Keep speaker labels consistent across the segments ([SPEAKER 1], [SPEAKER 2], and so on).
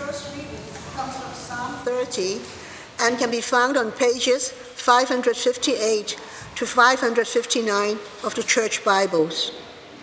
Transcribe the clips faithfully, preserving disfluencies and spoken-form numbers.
[SPEAKER 1] first reading comes from Psalm thirty and can be found on pages five fifty-eight to five fifty-nine of the Church Bibles.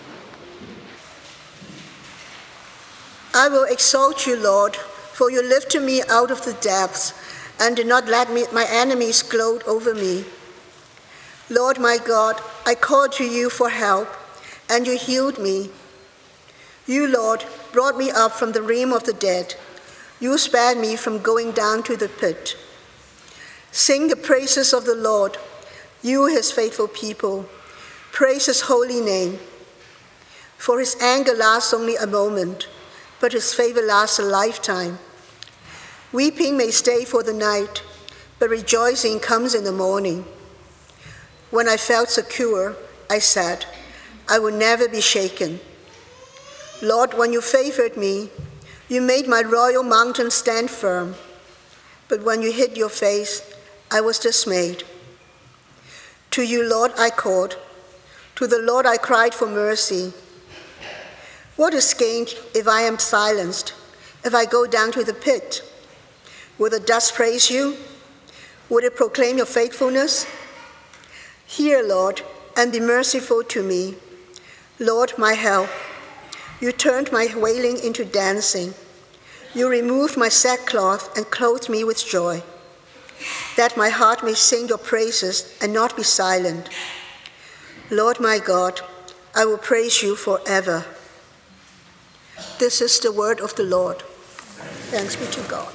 [SPEAKER 1] I will exalt you, Lord, for you lifted me out of the depths and did not let me, my enemies gloat over me. Lord my God, I called to you for help, and you healed me. You, Lord, brought me up from the realm of the dead. You spared me from going down to the pit. Sing the praises of the Lord, you his faithful people. Praise his holy name. For his anger lasts only a moment, but his favor lasts a lifetime. Weeping may stay for the night, but rejoicing comes in the morning. When I felt secure, I said, I will never be shaken. Lord, when you favored me, you made my royal mountain stand firm. But when you hid your face, I was dismayed. To you, Lord, I called. To the Lord I cried for mercy. What is gained if I am silenced, if I go down to the pit? Will the dust praise you? Would it proclaim your faithfulness? Hear, Lord, and be merciful to me. Lord, my help. You turned my wailing into dancing. You removed my sackcloth and clothed me with joy, that my heart may sing your praises and not be silent. Lord my God, I will praise you forever. This is the word of the Lord. Thanks be to God.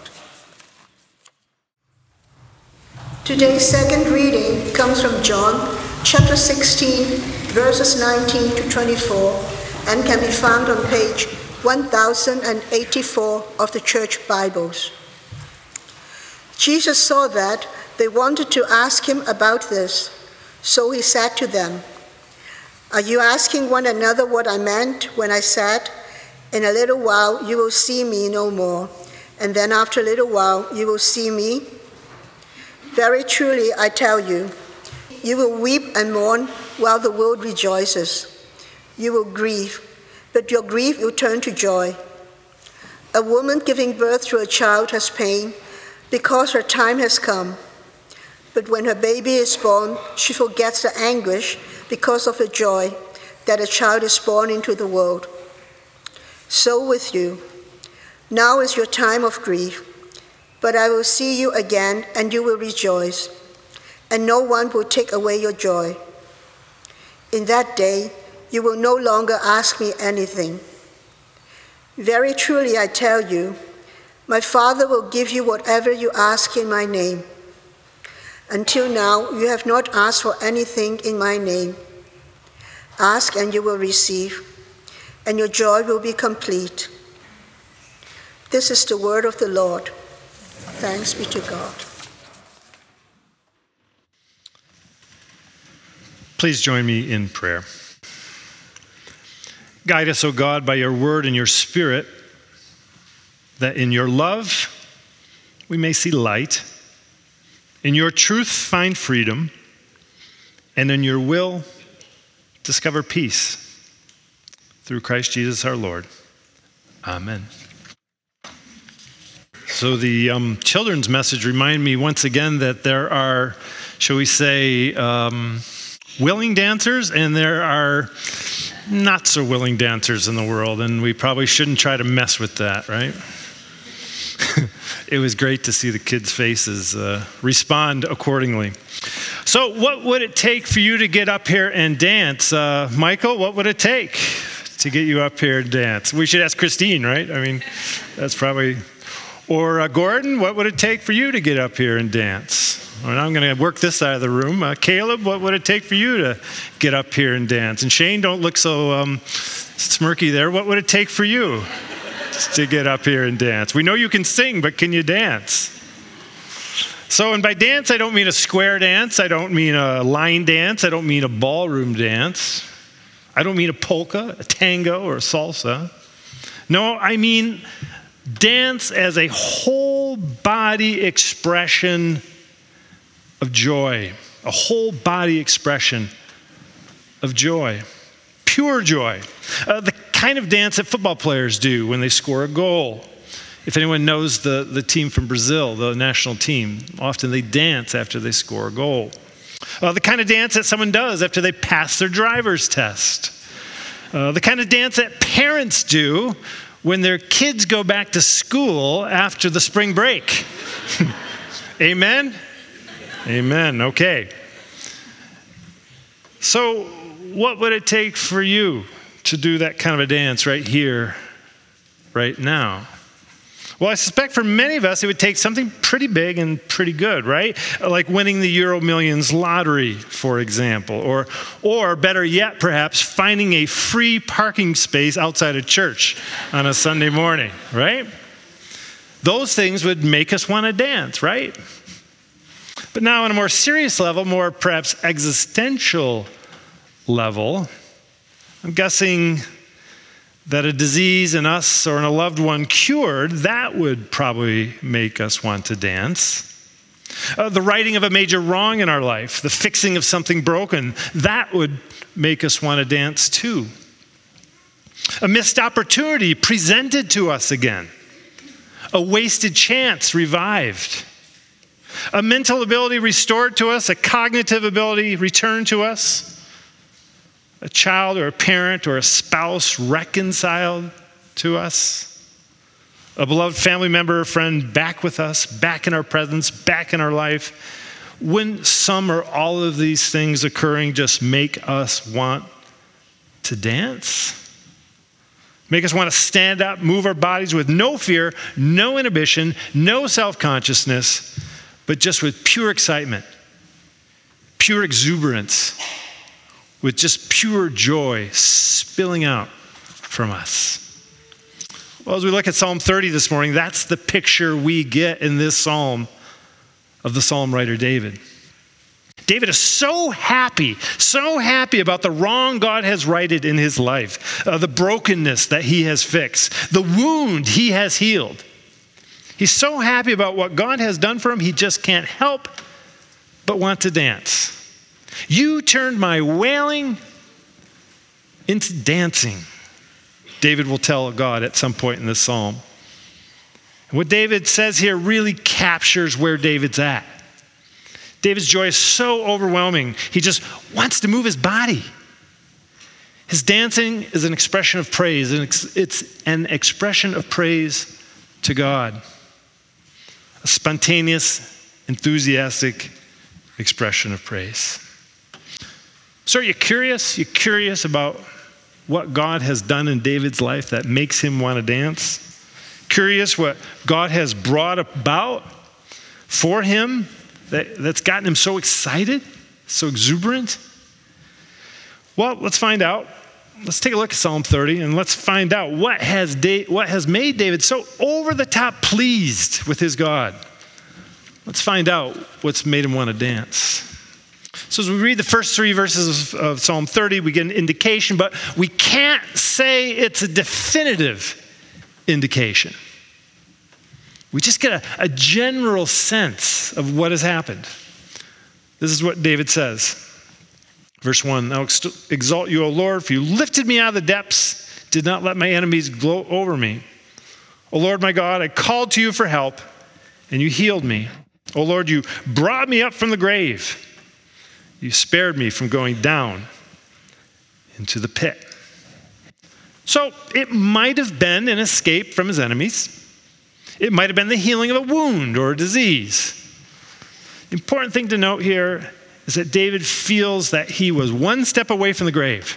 [SPEAKER 1] Today's second reading comes from John chapter sixteen, verses nineteen to twenty-four, and can be found on page one thousand eighty-four of the Church Bibles. Jesus saw that they wanted to ask him about this, so he said to them, Are you asking one another what I meant when I said, In a little while you will see me no more, and then after a little while you will see me? Very truly I tell you, you will weep and mourn while the world rejoices. You will grieve, but your grief will turn to joy. A woman giving birth to a child has pain because her time has come. But when her baby is born, she forgets the anguish because of the joy that a child is born into the world. So with you. Now is your time of grief, but I will see you again and you will rejoice, and no one will take away your joy. In that day, you will no longer ask me anything. Very truly I tell you, my Father will give you whatever you ask in my name. Until now, you have not asked for anything in my name. Ask and you will receive, and your joy will be complete. This is the word of the Lord. Thanks be to God.
[SPEAKER 2] Please join me in prayer. Guide us, O God, by your word and your spirit, that in your love we may see light, in your truth find freedom, and in your will discover peace. Through Christ Jesus our Lord. Amen. So the um, children's message reminded me once again that there are, shall we say, um, willing dancers, and there are not so willing dancers in the world, and we probably shouldn't try to mess with that, right? It was great to see the kids' faces uh, respond accordingly. So what would it take for you to get up here and dance? Uh, Michael, what would it take to get you up here and dance? We should ask Christine, right? I mean, that's probably... Or uh, Gordon, what would it take for you to get up here and dance? Well, I'm going to work this side of the room. Uh, Caleb, what would it take for you to get up here and dance? And Shane, don't look so um, smirky there. What would it take for you to get up here and dance? We know you can sing, but can you dance? So, and by dance, I don't mean a square dance. I don't mean a line dance. I don't mean a ballroom dance. I don't mean a polka, a tango, or a salsa. No, I mean dance as a whole body expression of joy, a whole body expression of joy, pure joy, uh, the kind of dance that football players do when they score a goal. If anyone knows the, the team from Brazil, the national team, often they dance after they score a goal. Uh, the kind of dance that someone does after they pass their driver's test. Uh, the kind of dance that parents do when their kids go back to school after the spring break. Amen? Amen. Okay. So what would it take for you to do that kind of a dance right here, right now? Well, I suspect for many of us, it would take something pretty big and pretty good, right? Like winning the Euro Millions lottery, for example. Or, or better yet, perhaps, finding a free parking space outside of church on a Sunday morning, right? Those things would make us want to dance, right? But now on a more serious level, more perhaps existential level, I'm guessing that a disease in us or in a loved one cured, that would probably make us want to dance. Uh, the righting of a major wrong in our life, the fixing of something broken, that would make us want to dance too. A missed opportunity presented to us again. A wasted chance revived. A mental ability restored to us, a cognitive ability returned to us. A child or a parent or a spouse reconciled to us. A beloved family member or friend back with us, back in our presence, back in our life. Wouldn't some or all of these things occurring just make us want to dance? Make us want to stand up, move our bodies with no fear, no inhibition, no self-consciousness, but just with pure excitement, pure exuberance, with just pure joy spilling out from us. Well, as we look at Psalm thirty this morning, that's the picture we get in this psalm of the psalm writer David. David is so happy, so happy about the wrong God has righted in his life, uh, the brokenness that he has fixed, the wound he has healed. He's so happy about what God has done for him, he just can't help but want to dance. You turned my wailing into dancing, David will tell God at some point in this psalm. What David says here really captures where David's at. David's joy is so overwhelming, he just wants to move his body. His dancing is an expression of praise, and it's an expression of praise to God. A spontaneous, enthusiastic expression of praise. So are you curious? You curious about what God has done in David's life that makes him want to dance? Curious what God has brought about for him that, that's gotten him so excited, so exuberant? Well, let's find out. Let's take a look at Psalm thirty and let's find out what has, da- what has made David so over the top pleased with his God. Let's find out what's made him want to dance. So as we read the first three verses of Psalm thirty, we get an indication, but we can't say it's a definitive indication. We just get a, a general sense of what has happened. This is what David says. Verse one, I'll exalt you, O Lord, for you lifted me out of the depths, did not let my enemies gloat over me. O Lord, my God, I called to you for help, and you healed me. O Lord, you brought me up from the grave. You spared me from going down into the pit. So it might have been an escape from his enemies. It might have been the healing of a wound or a disease. The important thing to note here is that David feels that he was one step away from the grave,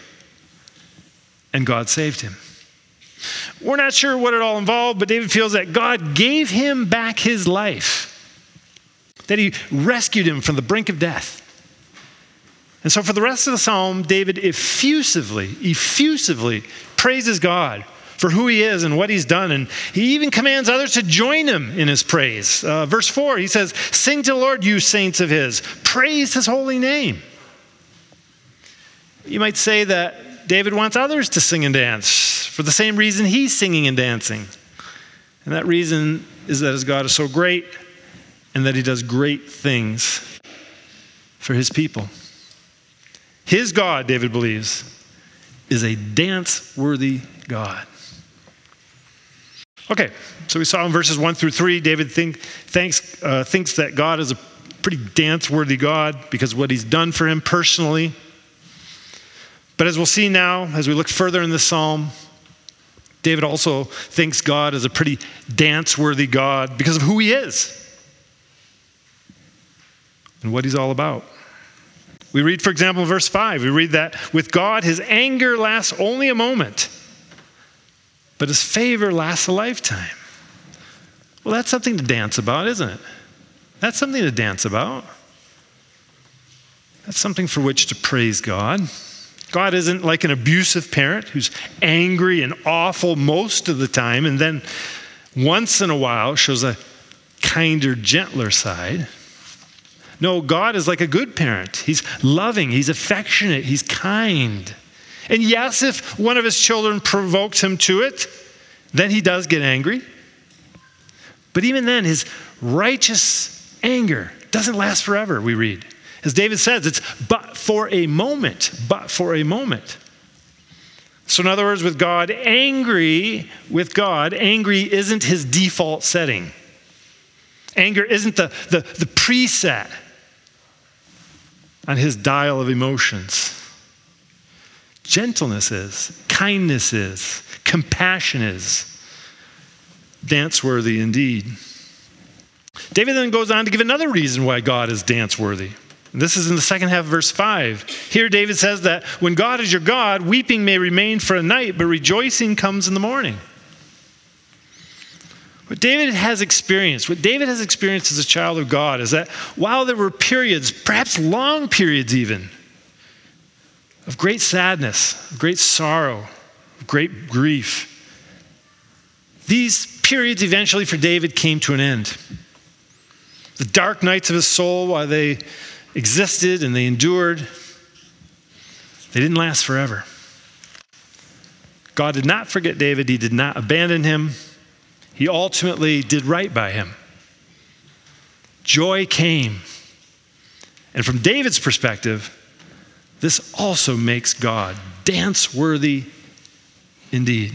[SPEAKER 2] and God saved him. We're not sure what it all involved, but David feels that God gave him back his life, that he rescued him from the brink of death. And so for the rest of the psalm, David effusively, effusively praises God for who he is and what he's done. And he even commands others to join him in his praise. Uh, verse four, he says, sing to the Lord, you saints of his. Praise his holy name. You might say that David wants others to sing and dance for the same reason he's singing and dancing. And that reason is that his God is so great and that he does great things for his people. His God, David believes, is a dance-worthy God. Okay, so we saw in verses one through three, David think, thanks, uh, thinks that God is a pretty dance-worthy God because of what he's done for him personally. But as we'll see now, as we look further in the psalm, David also thinks God is a pretty dance-worthy God because of who he is and what he's all about. We read, for example, in verse five, we read that with God, his anger lasts only a moment, but his favor lasts a lifetime. Well, that's something to dance about, isn't it? That's something to dance about. That's something for which to praise God. God isn't like an abusive parent who's angry and awful most of the time and then once in a while shows a kinder, gentler side. No, God is like a good parent. He's loving, he's affectionate, he's kind. And yes, if one of his children provokes him to it, then he does get angry. But even then, his righteous anger doesn't last forever, we read. As David says, it's but for a moment, but for a moment. So in other words, with God, angry with God, angry isn't his default setting. Anger isn't the, the, the preset on his dial of emotions. Gentleness is, kindness is, compassion is. Dance-worthy indeed. David then goes on to give another reason why God is dance-worthy. This is in the second half of verse five. Here David says that when God is your God, weeping may remain for a night, but rejoicing comes in the morning. What David has experienced, what David has experienced as a child of God is that while there were periods, perhaps long periods even, of great sadness, of great sorrow, of great grief, these periods eventually for David came to an end. The dark nights of his soul, while they existed and they endured, they didn't last forever. God did not forget David. He did not abandon him. He ultimately did right by him. Joy came. And from David's perspective, this also makes God dance-worthy indeed.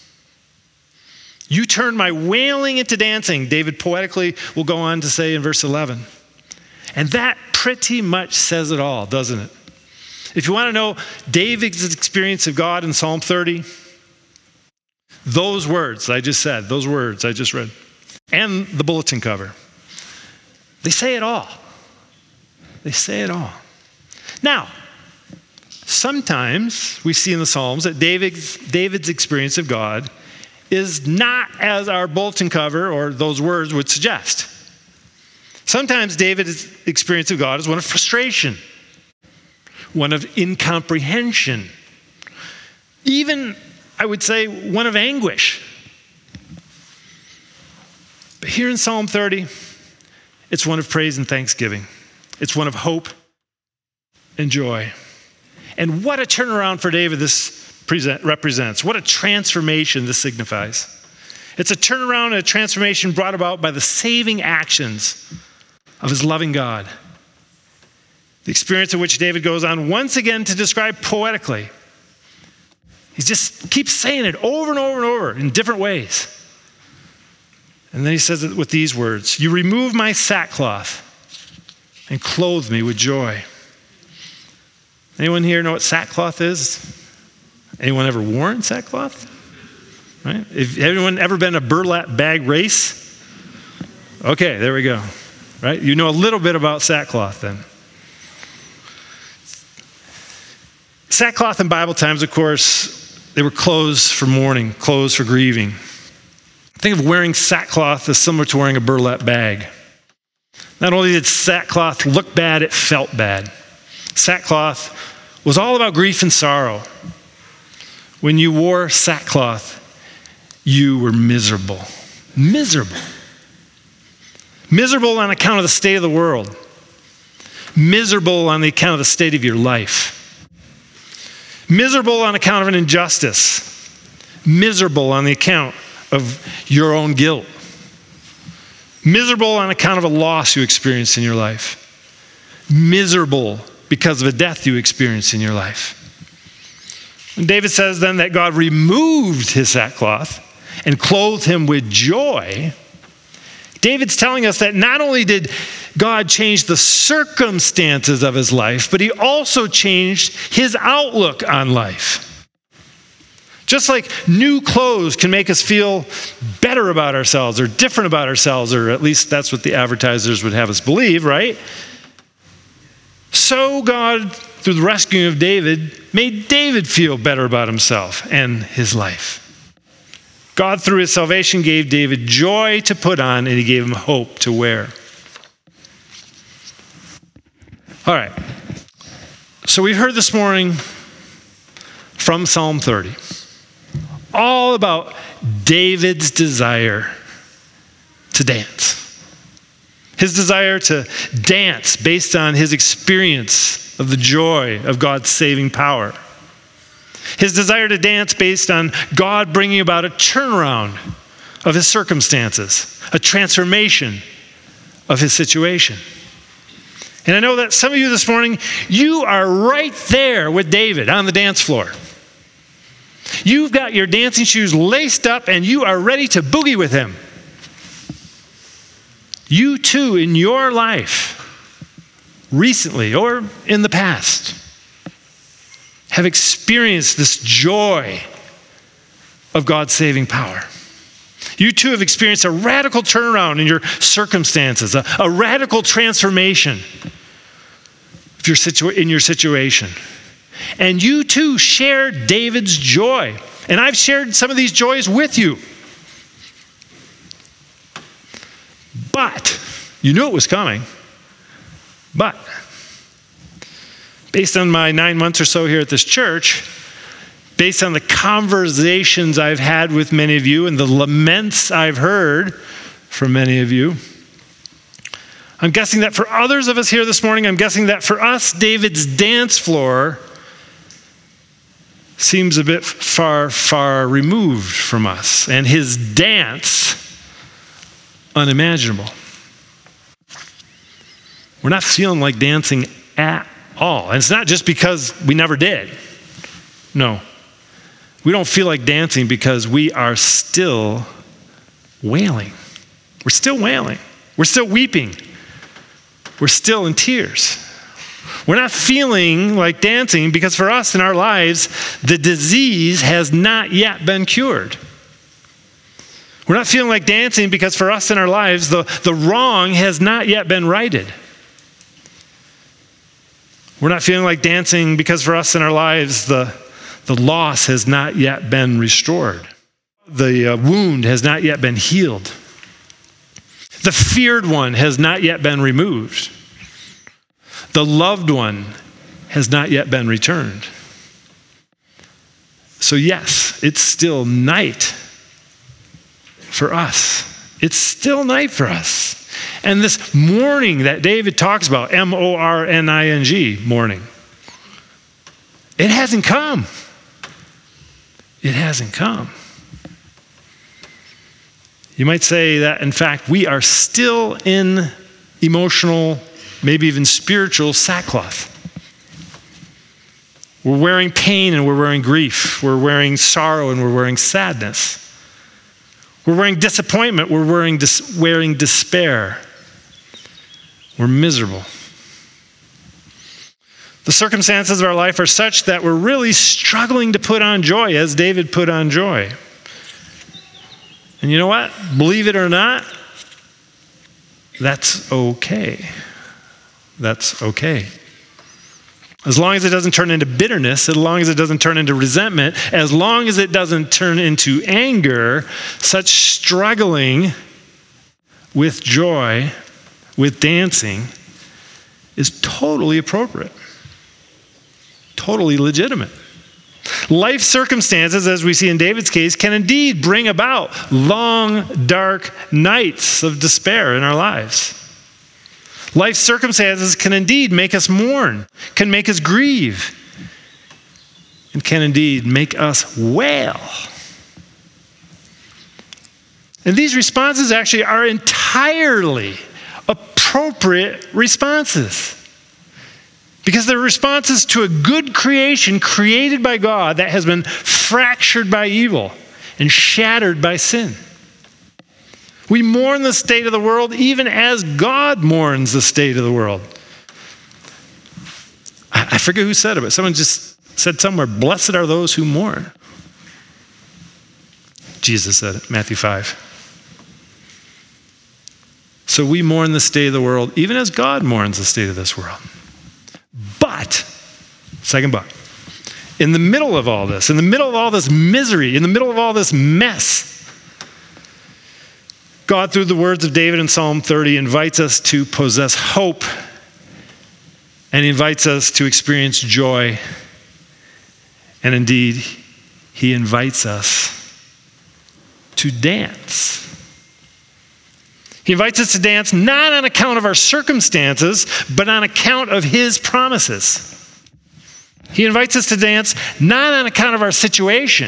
[SPEAKER 2] You turn my wailing into dancing, David poetically will go on to say in verse eleven. And that pretty much says it all, doesn't it? If you want to know David's experience of God in Psalm thirty, those words I just said, those words I just read, and the bulletin cover, they say it all. They say it all. Now, sometimes we see in the Psalms that David's, David's experience of God is not as our bulletin cover or those words would suggest. Sometimes David's experience of God is one of frustration, one of incomprehension, even, I would say, one of anguish. But here in Psalm thirty, it's one of praise and thanksgiving. It's one of hope and joy. And what a turnaround for David this present, represents. What a transformation this signifies. It's a turnaround and a transformation brought about by the saving actions of his loving God. The experience of which David goes on once again to describe poetically. He just keeps saying it over and over and over in different ways. And then he says it with these words, "You remove my sackcloth and clothe me with joy." Anyone here know what sackcloth is? Anyone ever worn sackcloth? Right? If anyone ever been in a burlap bag race? Okay, there we go. Right? You know a little bit about sackcloth then. Sackcloth in Bible times, of course, they were clothes for mourning, clothes for grieving. Think of wearing sackcloth as similar to wearing a burlap bag. Not only did sackcloth look bad, it felt bad. Sackcloth was all about grief and sorrow. When you wore sackcloth, you were miserable. Miserable. Miserable on account of the state of the world. Miserable on the account of the state of your life. Miserable on account of an injustice. Miserable on the account of your own guilt. Miserable on account of a loss you experienced in your life. Miserable because of a death you experienced in your life. And David says then that God removed his sackcloth. and clothed him with joy, David's telling us that not only did God change the circumstances of his life, but he also changed his outlook on life. Just like new clothes can make us feel better about ourselves or different about ourselves, or at least that's what the advertisers would have us believe, right? So God, through the rescuing of David, made David feel better about himself and his life. God, through his salvation, gave David joy to put on, and he gave him hope to wear. All right. So we heard this morning from Psalm thirty, all about David's desire to dance. His desire to dance based on his experience of the joy of God's saving power. His desire to dance based on God bringing about a turnaround of his circumstances, a transformation of his situation. And I know that some of you this morning, you are right there with David on the dance floor. You've got your dancing shoes laced up and you are ready to boogie with him. You too, in your life, recently or in the past, have experienced this joy of God's saving power. You too have experienced a radical turnaround in your circumstances, a, a radical transformation of your situa- in your situation. And you too shared David's joy. And I've shared some of these joys with you. But, you knew it was coming. But, based on my nine months or so here at this church, based on the conversations I've had with many of you and the laments I've heard from many of you, I'm guessing that for others of us here this morning, I'm guessing that for us, David's dance floor seems a bit far, far removed from us, and his dance unimaginable. We're not feeling like dancing at all. And it's not just because we never did. No. We don't feel like dancing because we are still wailing. We're still wailing. We're still weeping. We're still in tears. We're not feeling like dancing because for us in our lives, the disease has not yet been cured. We're not feeling like dancing because for us in our lives, the, the wrong has not yet been righted. We're not feeling like dancing because for us in our lives, the, the loss has not yet been restored. The uh, wound has not yet been healed. The feared one has not yet been removed. The loved one has not yet been returned. So yes, it's still night for us. It's still night for us. And this mourning that David talks about, M O R N I N G, mourning, it hasn't come. It hasn't come. You might say that, in fact, we are still in emotional, maybe even spiritual sackcloth. We're wearing pain and we're wearing grief. We're wearing sorrow and we're wearing sadness. We're wearing disappointment. We're wearing, dis- wearing despair. We're miserable. The circumstances of our life are such that we're really struggling to put on joy as David put on joy. And you know what? Believe it or not, that's okay. That's okay. As long as it doesn't turn into bitterness, as long as it doesn't turn into resentment, as long as it doesn't turn into anger, such struggling with joy, with dancing, is totally appropriate, totally legitimate. Life circumstances, as we see in David's case, can indeed bring about long, dark nights of despair in our lives. Life circumstances can indeed make us mourn, can make us grieve, and can indeed make us wail. And these responses actually are entirely appropriate responses, because they're responses to a good creation created by God that has been fractured by evil and shattered by sin. We mourn the state of the world even as God mourns the state of the world. I forget who said it, but someone just said somewhere, blessed are those who mourn. Jesus said it, Matthew five. So we mourn the state of the world even as God mourns the state of this world. But, second but, in the middle of all this, in the middle of all this misery, in the middle of all this mess, God, through the words of David in Psalm thirty, invites us to possess hope, and he invites us to experience joy. And indeed, he invites us to dance. He invites us to dance not on account of our circumstances, but on account of his promises. He invites us to dance not on account of our situation,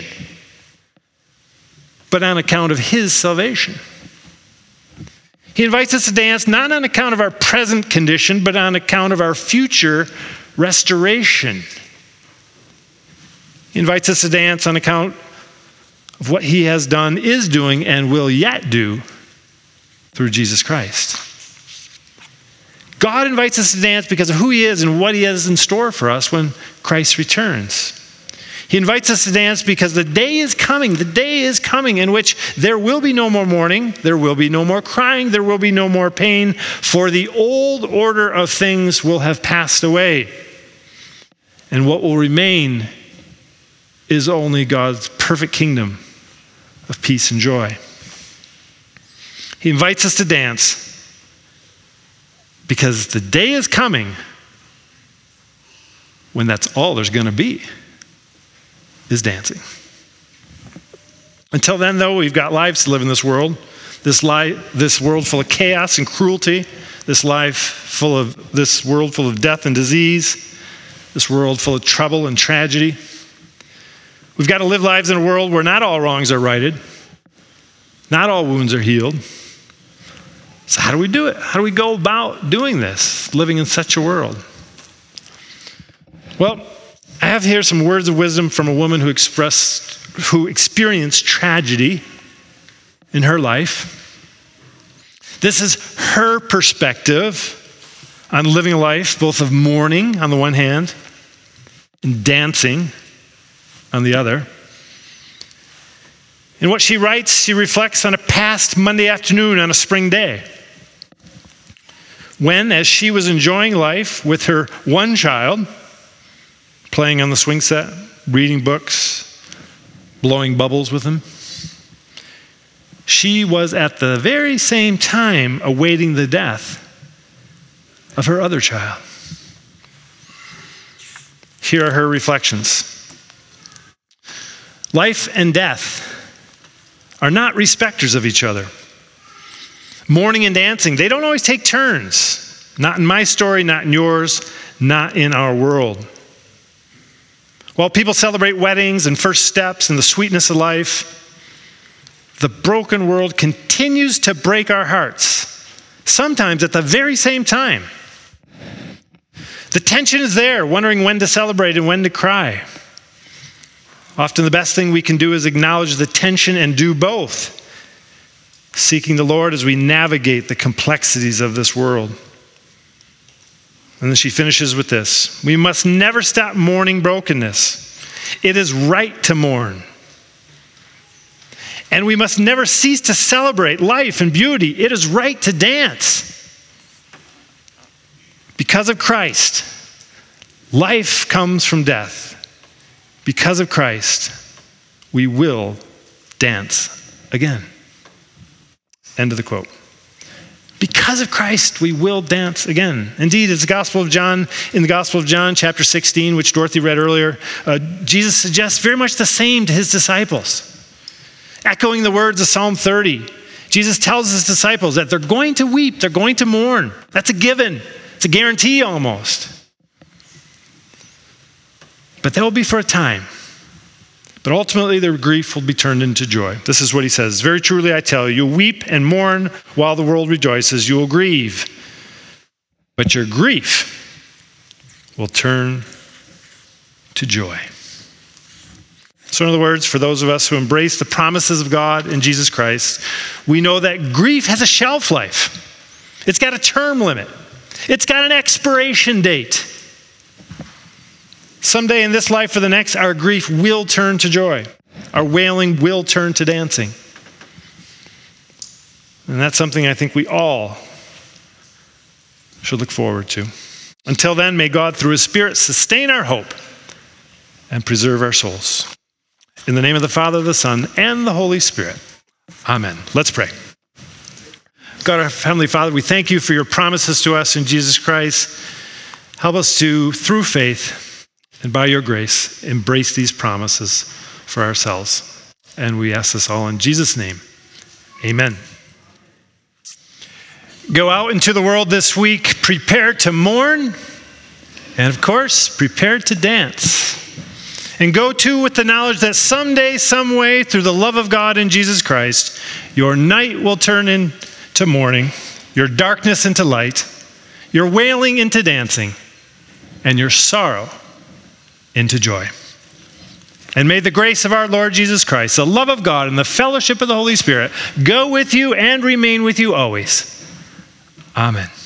[SPEAKER 2] but on account of his salvation. He invites us to dance not on account of our present condition, but on account of our future restoration. He invites us to dance on account of what he has done, is doing, and will yet do through Jesus Christ. God invites us to dance because of who he is and what he has in store for us when Christ returns. He invites us to dance because the day is coming, the day is coming in which there will be no more mourning, there will be no more crying, there will be no more pain, for the old order of things will have passed away. And what will remain is only God's perfect kingdom of peace and joy. He invites us to dance because the day is coming when that's all there's going to be, is dancing. Until then, though, we've got lives to live in this world, this li- this world full of chaos and cruelty, this life full of this world full of death and disease, this world full of trouble and tragedy. We've got to live lives in a world where not all wrongs are righted, not all wounds are healed. So how do we do it? How do we go about doing this, living in such a world? Well, I have here some words of wisdom from a woman who expressed, who experienced tragedy in her life. This is her perspective on living a life, both of mourning on the one hand and dancing on the other. In what she writes, she reflects on a past Monday afternoon on a spring day, when, as she was enjoying life with her one child, playing on the swing set, reading books, blowing bubbles with him, she was at the very same time awaiting the death of her other child. Here are her reflections. Life and death are not respecters of each other. Mourning and dancing, they don't always take turns. Not in my story, not in yours, not in our world. While people celebrate weddings and first steps and the sweetness of life, the broken world continues to break our hearts, sometimes at the very same time. The tension is there, wondering when to celebrate and when to cry. Often the best thing we can do is acknowledge the tension and do both, seeking the Lord as we navigate the complexities of this world. And then she finishes with this: we must never stop mourning brokenness. It is right to mourn. And we must never cease to celebrate life and beauty. It is right to dance. Because of Christ, life comes from death. Because of Christ, we will dance again. End of the quote. Because of Christ, we will dance again. Indeed, it's the Gospel of John, in the Gospel of John, chapter sixteen, which Dorothy read earlier, uh, Jesus suggests very much the same to his disciples. Echoing the words of Psalm thirty, Jesus tells his disciples that they're going to weep, they're going to mourn. That's a given. It's a guarantee almost. But that will be for a time. But ultimately, their grief will be turned into joy. This is what he says: very truly I tell you, you'll weep and mourn while the world rejoices. You will grieve, but your grief will turn to joy. So in other words, for those of us who embrace the promises of God in Jesus Christ, we know that grief has a shelf life. It's got a term limit. It's got an expiration date. Someday in this life or the next, our grief will turn to joy. Our wailing will turn to dancing. And that's something I think we all should look forward to. Until then, may God, through his Spirit, sustain our hope and preserve our souls. In the name of the Father, the Son, and the Holy Spirit. Amen. Let's pray. God, our Heavenly Father, we thank you for your promises to us in Jesus Christ. Help us to, through faith and by your grace, embrace these promises for ourselves. And we ask this all in Jesus' name. Amen. Go out into the world this week, prepare to mourn, and of course, prepare to dance. And go to with the knowledge that someday, some way, through the love of God in Jesus Christ, your night will turn into morning, your darkness into light, your wailing into dancing, and your sorrow into joy. And may the grace of our Lord Jesus Christ, the love of God, and the fellowship of the Holy Spirit go with you and remain with you always. Amen.